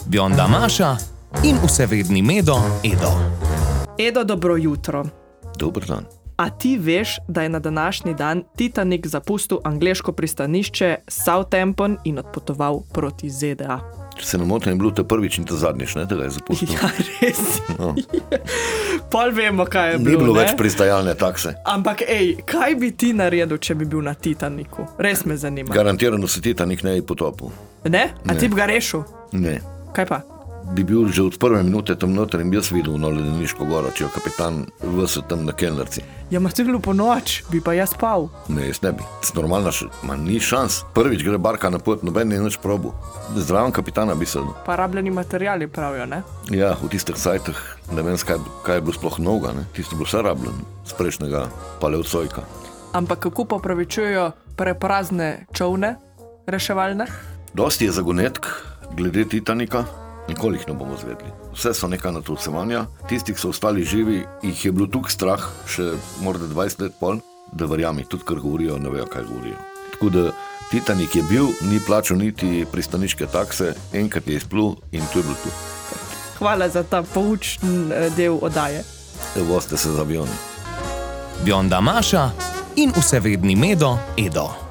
Bionda Maša in vsevedni Medo Edo. Edo, dobro jutro. Dober dan. A ti veš, da je na današnji dan Titanic zapustil angleško pristanišče Southampton in odpotoval proti ZDA? Če se ne motim, je bilo to prvič in to zadnjič, ne, da ga je zapustil. Ja, res. No. Pol vemo, kaj je Ni bilo, bilo ne? več pristajalne takse. Ampak kaj bi ti naredil, če bi bil na Titaniku? Res me zanima. Garantirano se Titanik ne bi potopil. Ne? A Ne. ti bi ga rešil? Ne. Kaj pa? Bi bil že od prve minute tam noter in bi jaz videl na ledeniško goro, če je kapitan vse tam na kelnerci. Ja, ma celo po noč, bi pa jaz spal. Ne, jaz ne bi. Normalna ni šans. Prvič gre barka na pot, noben ni nič probil. Zdraven kapitana bi sedel. Pa rabljeni materiali pravijo, ne? Ja, v tistih sajtih, ne vem, kaj je bilo sploh novega, ne. Tisto je bilo vse rabljeno, z prejšnjega paleocojka. Ampak kako pa opravičujejo preprazne čolne reševalne? Dosti je zagonetk glede Titanika, nikoli jih ne bomo zvedli. Vse so neka natolcevanja, tisti, ki so ostali živi, jih je bilo tukaj strah, še morda 20 let pol, da verjami, tudi kar govorijo, ne vejo, kaj govorijo. Tako da Titanik je bil, ni plačal niti pristaniške takse, enkrat je izplul in to je bilo tu. Hvala za ta poučen del oddaje. Vozite se z avioni. Bionda Maša in vsevedni Medo Edo.